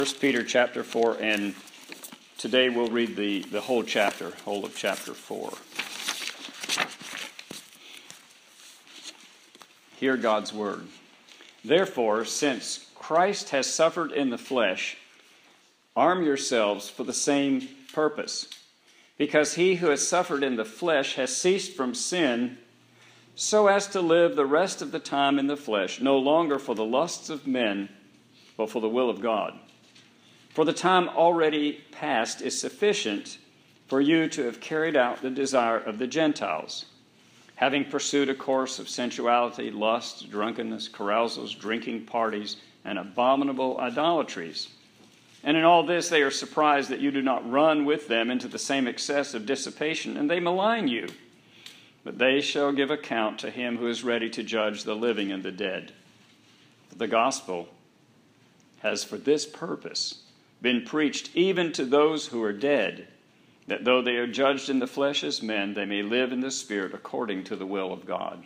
1 Peter chapter 4, and today we'll read the whole chapter, whole of chapter 4. Hear God's word. Therefore, since Christ has suffered in the flesh, arm yourselves for the same purpose, because he who has suffered in the flesh has ceased from sin, so as to live the rest of the time in the flesh, no longer for the lusts of men, but for the will of God. For the time already past is sufficient for you to have carried out the desire of the Gentiles, having pursued a course of sensuality, lust, drunkenness, carousals, drinking parties, and abominable idolatries. And in all this they are surprised that you do not run with them into the same excess of dissipation, and they malign you. But they shall give account to him who is ready to judge the living and the dead. For the gospel has for this purpose been preached even to those who are dead, that though they are judged in the flesh as men, they may live in the Spirit according to the will of God.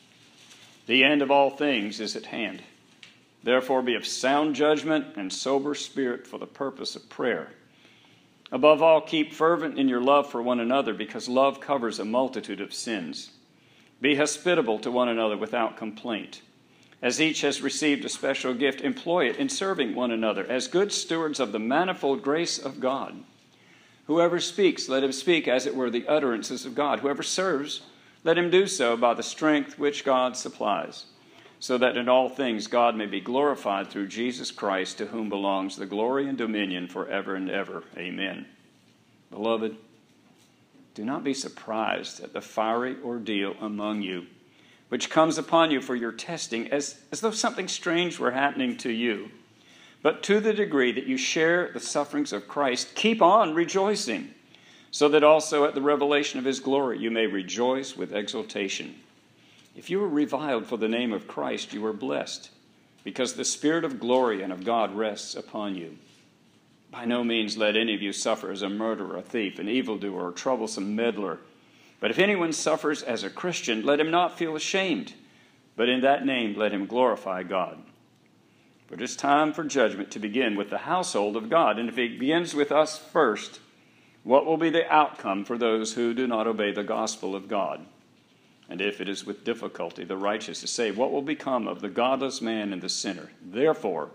The end of all things is at hand. Therefore be of sound judgment and sober spirit for the purpose of prayer. Above all, keep fervent in your love for one another, because love covers a multitude of sins. Be hospitable to one another without complaint. As each has received a special gift, employ it in serving one another as good stewards of the manifold grace of God. Whoever speaks, let him speak as it were the utterances of God. Whoever serves, let him do so by the strength which God supplies, so that in all things God may be glorified through Jesus Christ, to whom belongs the glory and dominion forever and ever. Amen. Beloved, do not be surprised at the fiery ordeal among you, which comes upon you for your testing, as though something strange were happening to you. But to the degree that you share the sufferings of Christ, keep on rejoicing, so that also at the revelation of his glory you may rejoice with exultation. If you are reviled for the name of Christ, you are blessed, because the Spirit of glory and of God rests upon you. By no means let any of you suffer as a murderer, a thief, an evildoer, or a troublesome meddler. But if anyone suffers as a Christian, let him not feel ashamed, but in that name let him glorify God. For it is time for judgment to begin with the household of God. And if it begins with us first, what will be the outcome for those who do not obey the gospel of God? And if it is with difficulty the righteous is saved, what will become of the godless man and the sinner? Therefore,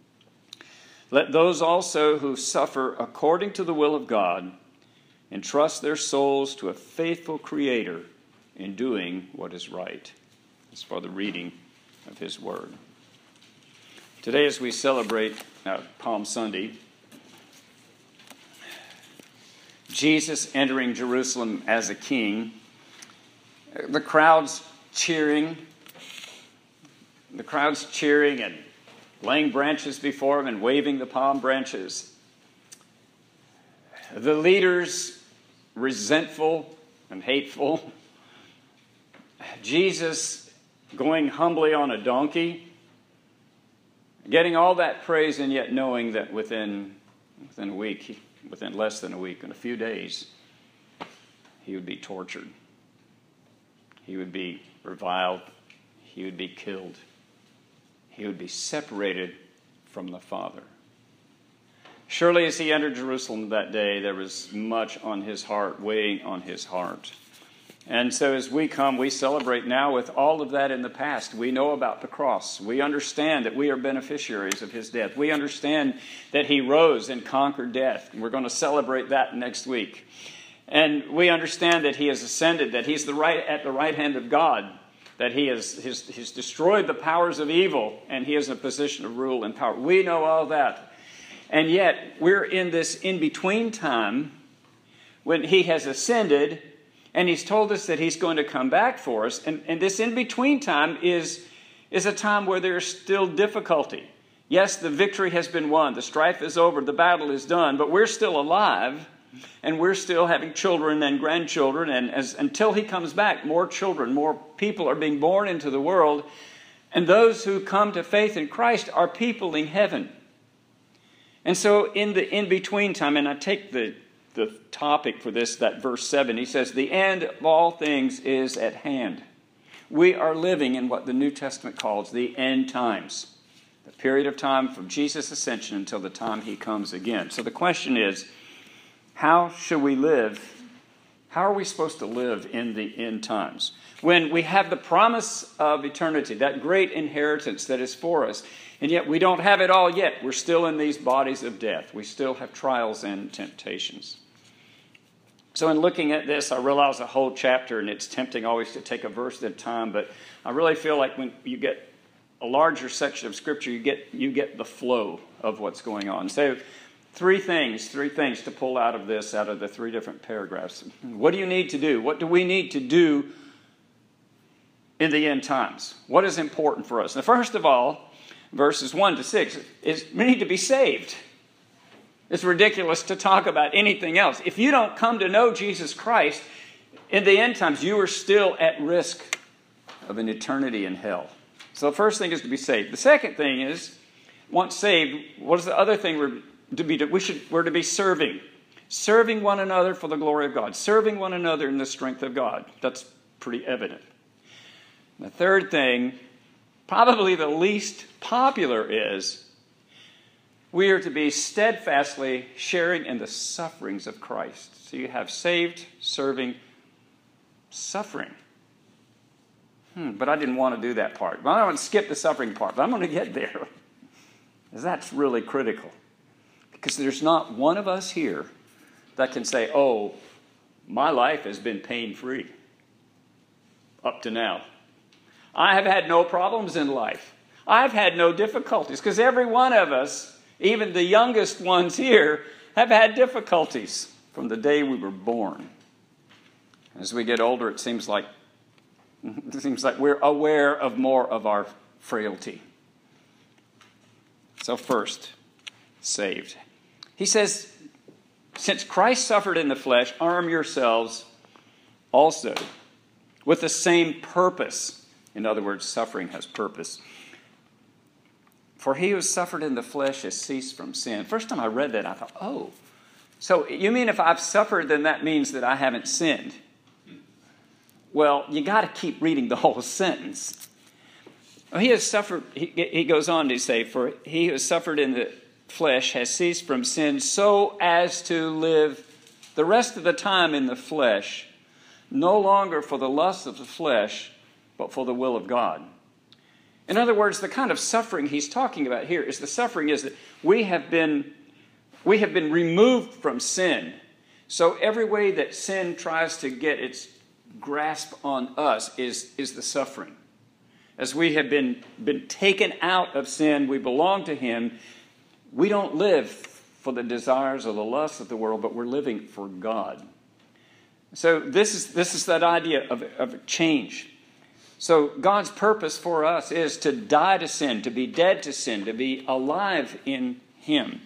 let those also who suffer according to the will of God entrust their souls to a faithful Creator in doing what is right. As for the reading of his word. Today, as we celebrate Palm Sunday, Jesus entering Jerusalem as a king, the crowds cheering and laying branches before him and waving the palm branches. The leaders resentful and hateful. Jesus going humbly on a donkey, getting all that praise, and yet knowing that within a week, within less than a week, in a few days, he would be tortured. He would be reviled. He would be killed. He would be separated from the Father. Surely as he entered Jerusalem that day, there was much on his heart, weighing on his heart. And so as we come, we celebrate now with all of that in the past. We know about the cross. We understand that we are beneficiaries of his death. We understand that he rose and conquered death. And we're going to celebrate that next week. And we understand that he has ascended, that he's at the right hand of God, that he's destroyed the powers of evil, and he is in a position of rule and power. We know all that. And yet, we're in this in-between time when he has ascended, and he's told us that he's going to come back for us. And this in-between time is a time where there's still difficulty. Yes, the victory has been won. The strife is over. The battle is done. But we're still alive, and we're still having children and grandchildren. And until he comes back, more children, more people are being born into the world. And those who come to faith in Christ are peopling heaven. And so in the in-between time, and I take the topic for this, that verse 7, he says, the end of all things is at hand. We are living in what the New Testament calls the end times. The period of time from Jesus' ascension until the time he comes again. So the question is, how should we live? How are we supposed to live in the end times? When we have the promise of eternity, that great inheritance that is for us, and yet we don't have it all yet. We're still in these bodies of death. We still have trials and temptations. So in looking at this, I realize a whole chapter, and it's tempting always to take a verse at a time, but I really feel like when you get a larger section of Scripture, you get the flow of what's going on. So three things to pull out of this, out of the three different paragraphs. What do you need to do? What do we need to do in the end times? What is important for us? Now, first of all, verses 1 to 6, is we need to be saved. It's ridiculous to talk about anything else. If you don't come to know Jesus Christ, in the end times, you are still at risk of an eternity in hell. So the first thing is to be saved. The second thing is, once saved, what is the other thing we're to be serving? Serving one another for the glory of God. Serving one another in the strength of God. That's pretty evident. The third thing, probably the least popular, is we are to be steadfastly sharing in the sufferings of Christ. So you have saved, serving, suffering. But I didn't want to do that part. Well, I don't want to skip the suffering part, but I'm going to get there. Because that's really critical. Because there's not one of us here that can say, oh, my life has been pain-free up to now. I have had no problems in life. I've had no difficulties. Because every one of us, even the youngest ones here, have had difficulties from the day we were born. As we get older, it seems like we're aware of more of our frailty. So first, saved. He says, since Christ suffered in the flesh, arm yourselves also with the same purpose. In other words, suffering has purpose. For he who suffered in the flesh has ceased from sin. First time I read that, I thought, oh, so you mean if I've suffered, then that means that I haven't sinned? Well, you got to keep reading the whole sentence. He has suffered, he goes on to say, for he who has suffered in the flesh has ceased from sin so as to live the rest of the time in the flesh, no longer for the lust of the flesh, but for the will of God. In other words, the kind of suffering he's talking about here is the suffering is that we have been removed from sin. So every way that sin tries to get its grasp on us is the suffering. As we have been taken out of sin, we belong to him. We don't live for the desires or the lusts of the world, but we're living for God. So this is that idea of a change. So God's purpose for us is to die to sin, to be dead to sin, to be alive in him.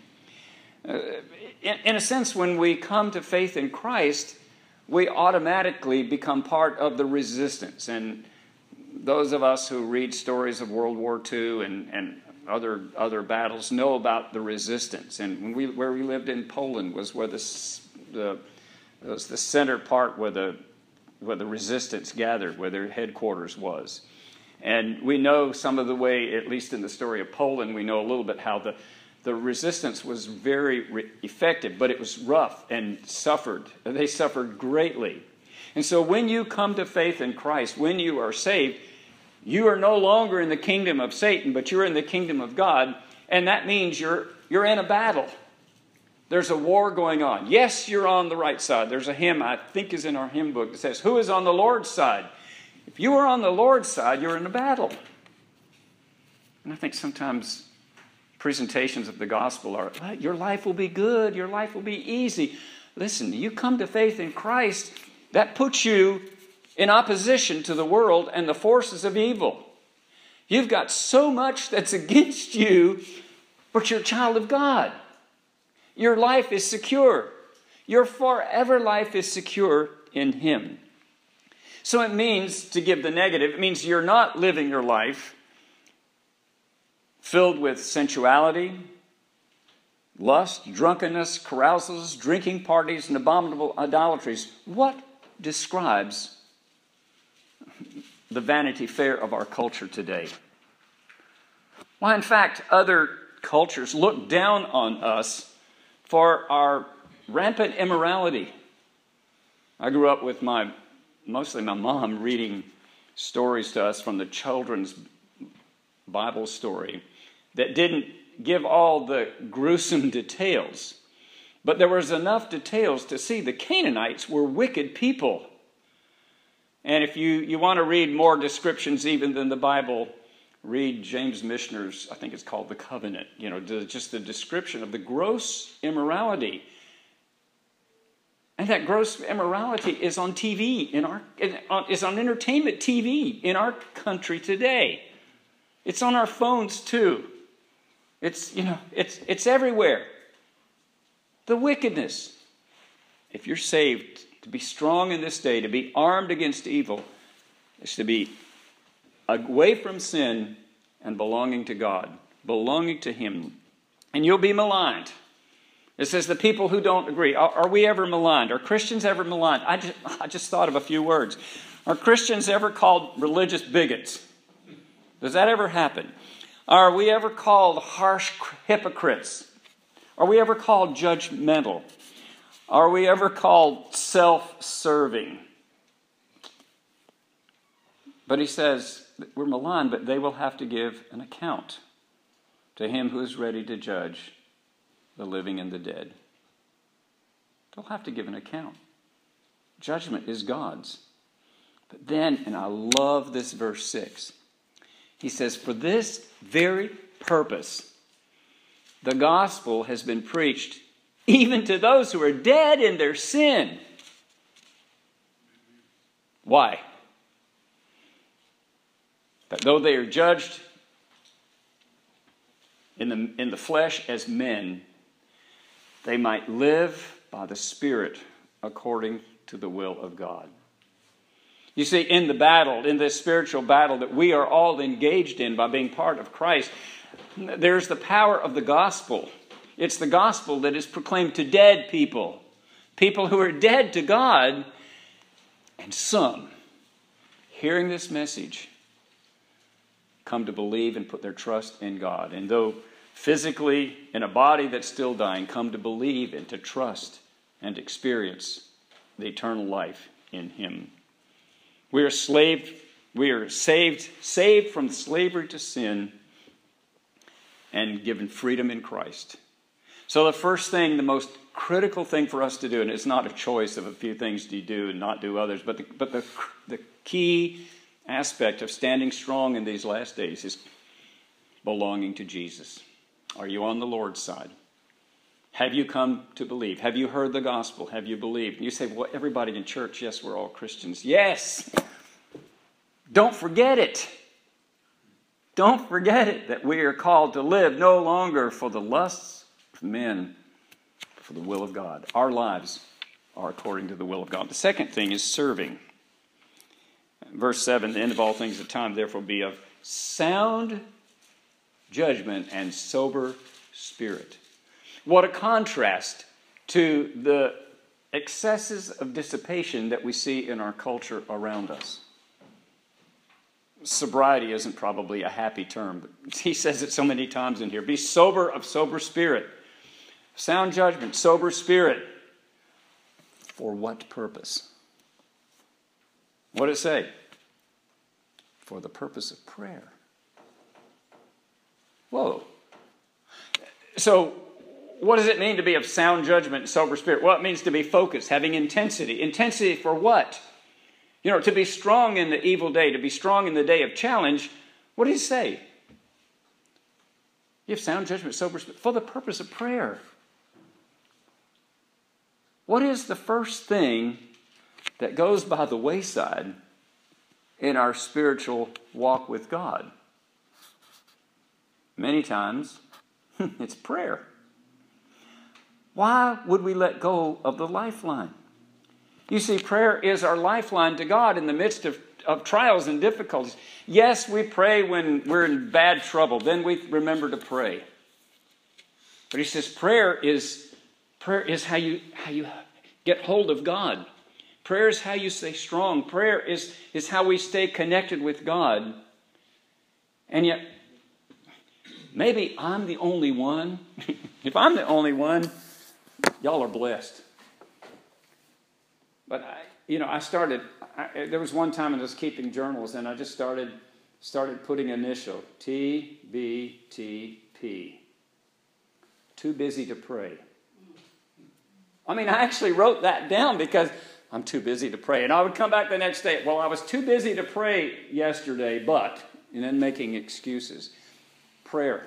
In a sense, when we come to faith in Christ, we automatically become part of the resistance. And those of us who read stories of World War II and other battles know about the resistance. And where we lived in Poland was where the center part where the resistance gathered, where their headquarters was. And we know some of the way, at least in the story of Poland, we know a little bit how the resistance was very effective, but it was rough and they suffered greatly. And so when you come to faith in Christ, when you are saved, you are no longer in the kingdom of Satan, but you're in the kingdom of God, and that means you're in a battle. There's a war going on. Yes, you're on the right side. There's a hymn, I think is in our hymn book, that says, who is on the Lord's side? If you are on the Lord's side, you're in a battle. And I think sometimes presentations of the gospel are, your life will be good, your life will be easy. Listen, you come to faith in Christ, that puts you in opposition to the world and the forces of evil. You've got so much that's against you, but you're a child of God. Your life is secure. Your forever life is secure in him. So it means, to give the negative, it means you're not living your life filled with sensuality, lust, drunkenness, carousals, drinking parties, and abominable idolatries. What describes the Vanity Fair of our culture today? Why, in fact, other cultures look down on us for our rampant immorality. I grew up with mostly my mom reading stories to us from the children's Bible story that didn't give all the gruesome details. But there was enough details to see the Canaanites were wicked people. And if you want to read more descriptions even than the Bible, read James Michener's, I think it's called The Covenant. Just the description of the gross immorality. And that gross immorality is on TV, is on entertainment TV in our country today. It's on our phones too. It's everywhere. The wickedness. If you're saved, to be strong in this day, to be armed against evil, is to be away from sin and belonging to God, belonging to Him. And you'll be maligned. It says the people who don't agree. Are we ever maligned? Are Christians ever maligned? I just thought of a few words. Are Christians ever called religious bigots? Does that ever happen? Are we ever called harsh hypocrites? Are we ever called judgmental? Are we ever called self-serving? But he says, we're maligned, but they will have to give an account to Him who is ready to judge the living and the dead. They'll have to give an account. Judgment is God's. But then, and I love this verse 6, he says, for this very purpose, the gospel has been preached even to those who are dead in their sin. Why? That though they are judged in the flesh as men, they might live by the Spirit according to the will of God. You see, in the battle, in this spiritual battle that we are all engaged in by being part of Christ, there's the power of the gospel. It's the gospel that is proclaimed to dead people, people who are dead to God, and some, hearing this message, come to believe and put their trust in God. And though physically in a body that's still dying, come to believe and to trust and experience the eternal life in Him. We are saved from slavery to sin and given freedom in Christ. So the first thing, the most critical thing for us to do, and it's not a choice of a few things to do and not do others, but the key aspect of standing strong in these last days is belonging to Jesus. Are you on the Lord's side? Have you come to believe? Have you heard the gospel? Have you believed? And you say, well, everybody in church, yes, we're all Christians. Yes! Don't forget it. Don't forget it, that we are called to live no longer for the lusts of men, but for the will of God. Our lives are according to the will of God. The second thing is serving. Verse 7, the end of all things at time, therefore, be of sound judgment and sober spirit. What a contrast to the excesses of dissipation that we see in our culture around us. Sobriety isn't probably a happy term, but he says it so many times in here. Be sober of sober spirit. Sound judgment, sober spirit. For what purpose? What did it say? For the purpose of prayer. Whoa. So, what does it mean to be of sound judgment and sober spirit? Well, it means to be focused, having intensity. Intensity for what? To be strong in the evil day, to be strong in the day of challenge. What did he say? You have sound judgment, sober spirit, for the purpose of prayer. What is the first thing that goes by the wayside in our spiritual walk with God? Many times, it's prayer. Why would we let go of the lifeline? You see, prayer is our lifeline to God in the midst of trials and difficulties. Yes, we pray when we're in bad trouble. Then we remember to pray. But he says prayer is how you get hold of God. Prayer is how you stay strong. Prayer is how we stay connected with God. And yet, Maybe I'm the only one. If I'm the only one, y'all are blessed. But there was one time I was keeping journals, and I just started putting initial TBTP. Too busy to pray. I mean, I actually wrote that down because I'm too busy to pray. And I would come back the next day. Well, I was too busy to pray yesterday, but, and then making excuses. Prayer.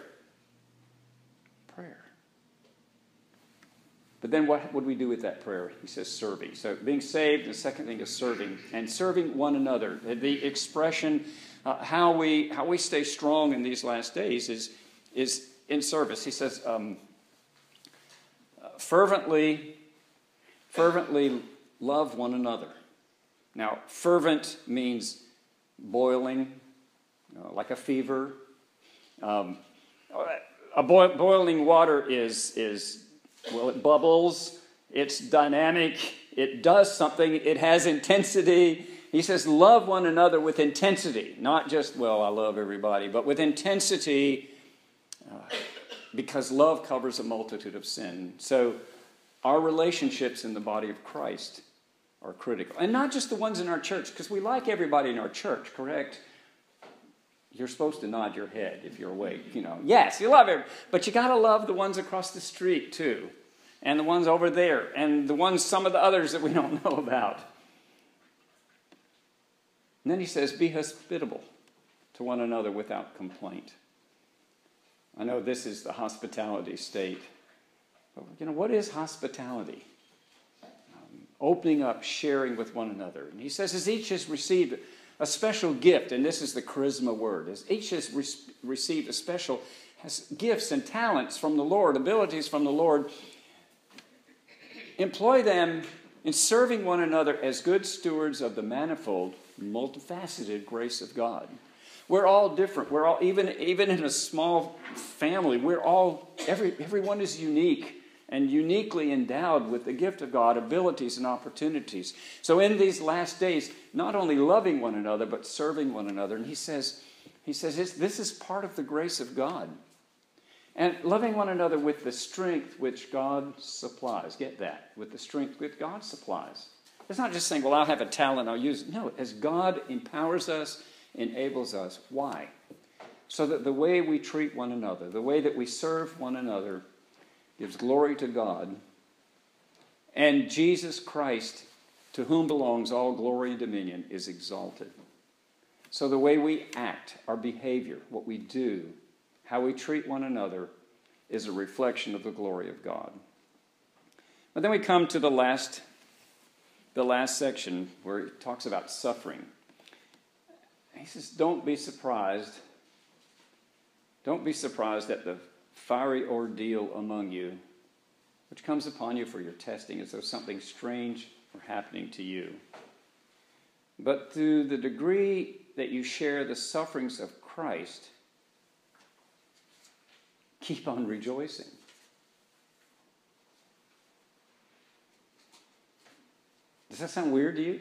But then what would we do with that prayer? He says serving. So being saved, the second thing is serving. And serving one another. The expression, how we stay strong in these last days is in service. He says, fervently love one another. Now, fervent means boiling, like a fever. Boiling water is it bubbles, it's dynamic, it does something, it has intensity. He says, love one another with intensity. Not just, well, I love everybody, but with intensity, because love covers a multitude of sin. So our relationships in the body of Christ are critical. And not just the ones in our church, because we like everybody in our church, correct? You're supposed to nod your head if you're awake, Yes, you love everybody, but you got to love the ones across the street too, and the ones over there, and some of the others that we don't know about. And then he says, be hospitable to one another without complaint. I know this is the hospitality state. But, what is hospitality? Opening up, sharing with one another. And he says, as each has received a special gift, and this is the charisma word, as each has received has gifts and talents from the Lord, abilities from the Lord, employ them in serving one another as good stewards of the manifold, multifaceted grace of God. We're all different. We're all, even in a small family, everyone is unique and uniquely endowed with the gift of God, abilities and opportunities. So in these last days, not only loving one another, but serving one another. And he says this is part of the grace of God. And loving one another with the strength which God supplies. Get that? With the strength which God supplies. It's not just saying, well, I'll have a talent, I'll use it. No, as God empowers us, enables us. Why? So that the way we treat one another, the way that we serve one another, gives glory to God, and Jesus Christ, to whom belongs all glory and dominion, is exalted. So the way we act, our behavior, what we do, how we treat one another, is a reflection of the glory of God. But then we come to the last section where he talks about suffering. He says, don't be surprised. Don't be surprised at the fiery ordeal among you, which comes upon you for your testing, as though something strange were happening to you. But to the degree that you share the sufferings of Christ, keep on rejoicing. Does that sound weird to you?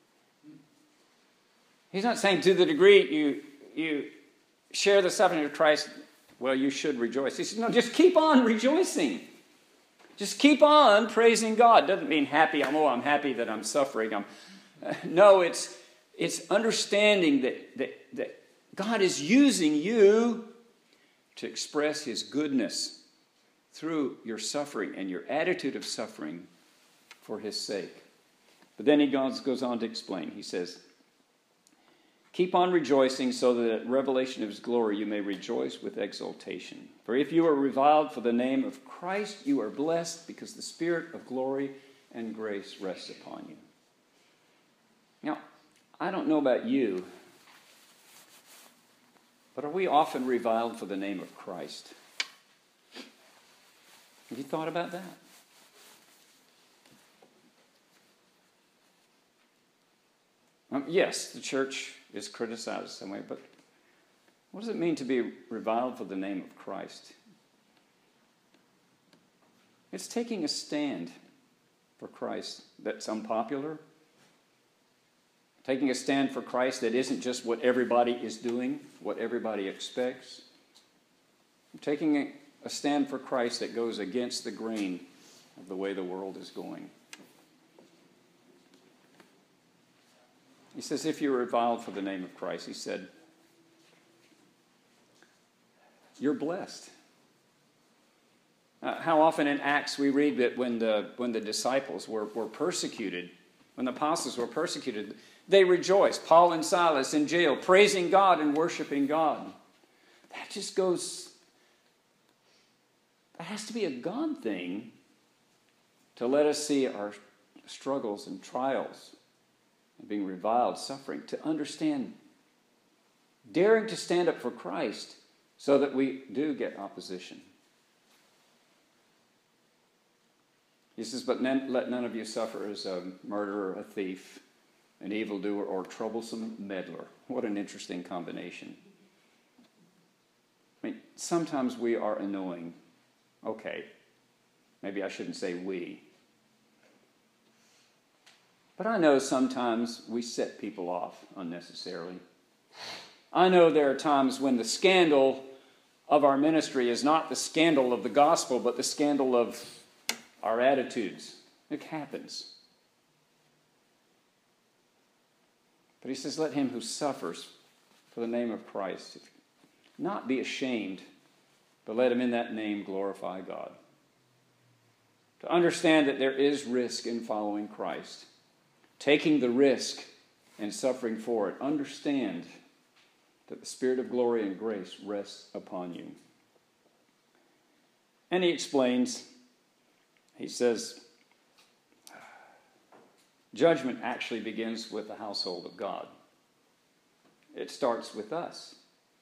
He's not saying to the degree you share the suffering of Christ, well, you should rejoice. He says, no, just keep on rejoicing. Just keep on praising God. Doesn't mean happy. I'm happy that I'm suffering. No, it's understanding that God is using you to express his goodness through your suffering and your attitude of suffering for his sake. But then he goes on to explain. He says, keep on rejoicing so that at revelation of his glory you may rejoice with exultation. For if you are reviled for the name of Christ, you are blessed because the Spirit of glory and grace rests upon you. Now, I don't know about you, but are we often reviled for the name of Christ? Have you thought about that? Yes, the church is criticized some way, but what does it mean to be reviled for the name of Christ? It's taking a stand for Christ that's unpopular. Taking a stand for Christ that isn't just what everybody is doing, what everybody expects. taking a stand for Christ that goes against the grain of the way the world is going. He says, if you're reviled for the name of Christ, he said, you're blessed. How often in Acts we read that when the disciples were persecuted, when the apostles were persecuted, they rejoiced. Paul and Silas in jail, praising God and worshiping God. That just goes, that has to be a God thing to let us see our struggles and trials and being reviled, suffering, to understand, daring to stand up for Christ so that we do get opposition. He says, but let none of you suffer as a murderer, a thief, an evildoer, or troublesome meddler. What an interesting combination. I mean, sometimes we are annoying. Okay, maybe I shouldn't say we. But I know sometimes we set people off unnecessarily. I know there are times when the scandal of our ministry is not the scandal of the gospel, but the scandal of our attitudes. It happens. But he says, let him who suffers for the name of Christ not be ashamed, but let him in that name glorify God. To understand that there is risk in following Christ. Taking the risk and suffering for it. Understand that the Spirit of glory and grace rests upon you. And he explains, he says, judgment actually begins with the household of God. It starts with us.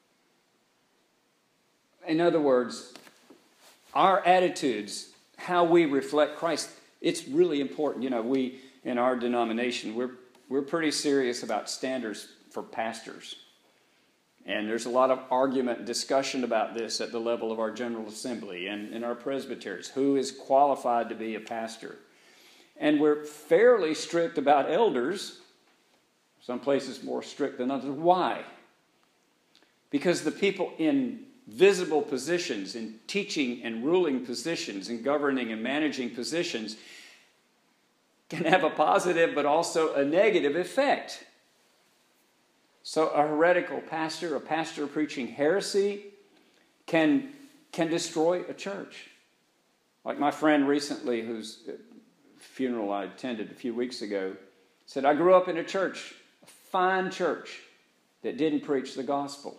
In other words, our attitudes, how we reflect Christ, it's really important. You know, we, in our denomination, we're pretty serious about standards for pastors. And there's a lot of argument and discussion about this at the level of our General Assembly and in our presbyteries. Who is qualified to be a pastor? And we're fairly strict about elders. Some places more strict than others. Why? Because the people in visible positions, in teaching and ruling positions, in governing and managing positions, can have a positive but also a negative effect. So a heretical pastor, a pastor preaching heresy, can destroy a church. Like my friend recently, whose funeral I attended a few weeks ago, said, I grew up in a church, a fine church, that didn't preach the gospel.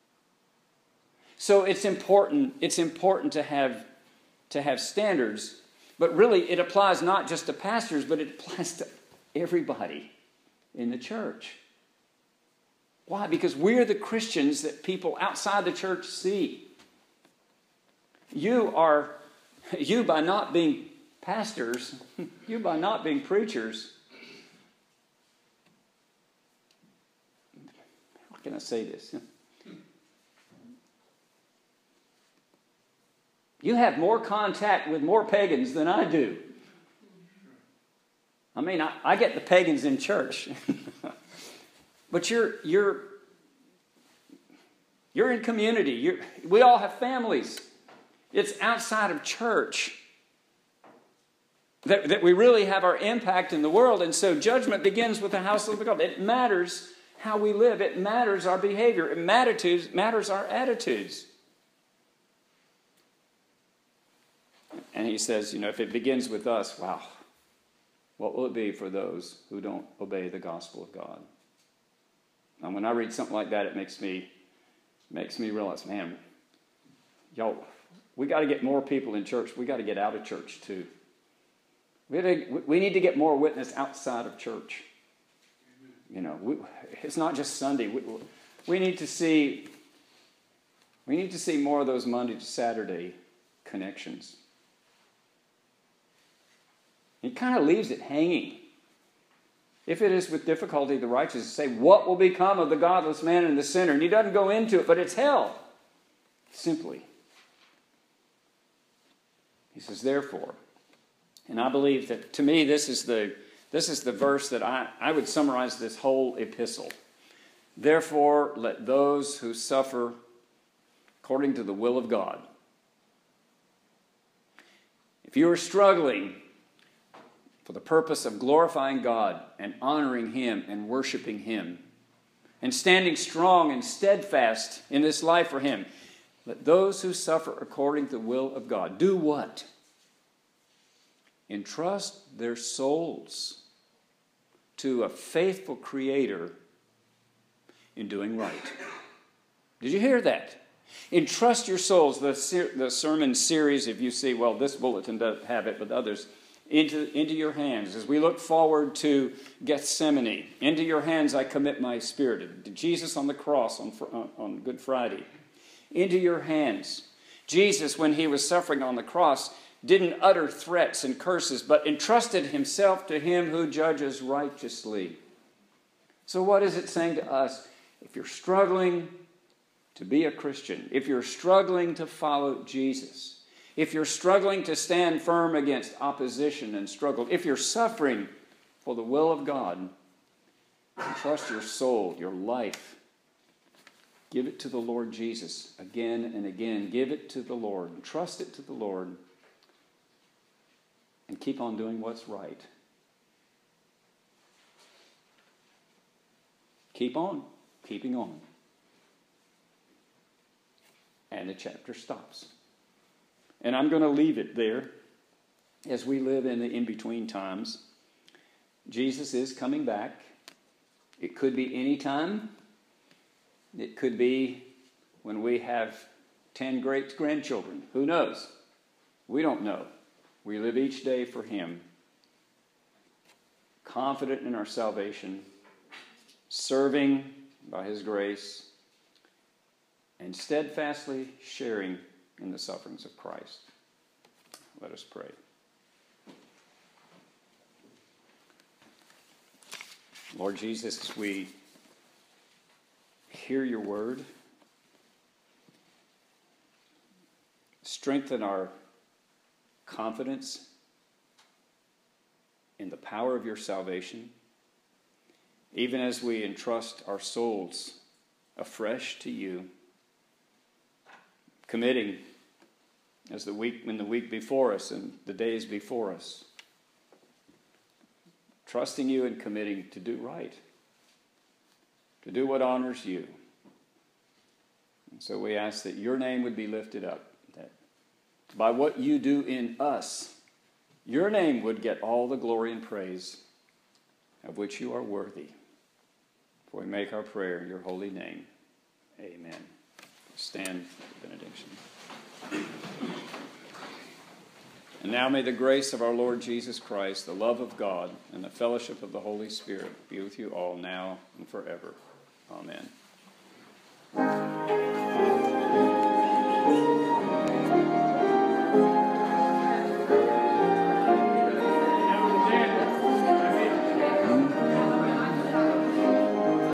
So it's important to have standards, but really it applies not just to pastors, but it applies to everybody in the church. Why? Because we're the Christians that people outside the church see. You by not being pastors, you by not being preachers, how can I say this? You have more contact with more pagans than I do. I mean, I get the pagans in church. But you're in community. We all have families. It's outside of church that we really have our impact in the world. And so judgment begins with the household of God. It matters how we live. It matters our behavior. It matters our attitudes. And he says, if it begins with us, wow, what will it be for those who don't obey the gospel of God? And when I read something like that, it makes me realize, man, y'all, we got to get more people in church. We got to get out of church too. We need to get more witness outside of church. It's not just Sunday. We need to see more of those Monday to Saturday connections. He kind of leaves it hanging. If it is with difficulty the righteous, say, what will become of the godless man and the sinner? And he doesn't go into it, but it's hell. Simply. He says, therefore, and I believe that to me this is the verse that I would summarize this whole epistle. Therefore, let those who suffer according to the will of God. If you are struggling for the purpose of glorifying God and honoring Him and worshiping Him and standing strong and steadfast in this life for Him, let those who suffer according to the will of God do what? Entrust their souls to a faithful Creator in doing right. Did you hear that? Entrust your souls, the sermon series, if you see, well, this bulletin doesn't have it, but others, into your hands. As we look forward to Gethsemane, into your hands I commit my spirit. Jesus on the cross on Good Friday. Into your hands. Jesus, when He was suffering on the cross, didn't utter threats and curses, but entrusted Himself to Him who judges righteously. So what is it saying to us? If you're struggling to be a Christian, if you're struggling to follow Jesus, if you're struggling to stand firm against opposition and struggle, if you're suffering for the will of God, entrust your soul, your life. Give it to the Lord Jesus again and again. Give it to the Lord. Trust it to the Lord. And keep on doing what's right. Keep on keeping on. And the chapter stops. And I'm going to leave it there as we live in the in-between times. Jesus is coming back. It could be any time. It could be when we have 10 great-grandchildren. Who knows? We don't know. We live each day for Him, confident in our salvation, serving by His grace, and steadfastly sharing in the sufferings of Christ. Let us pray. Lord Jesus, as we hear your word, strengthen our confidence in the power of your salvation, even as we entrust our souls afresh to you, committing as in the week before us and the days before us, trusting you and committing to do right, to do what honors you. And so we ask that your name would be lifted up, that by what you do in us, your name would get all the glory and praise of which you are worthy. For we make our prayer in your holy name. Amen. Stand for benediction. And now may the grace of our Lord Jesus Christ, the love of God, and the fellowship of the Holy Spirit be with you all now and forever. Amen.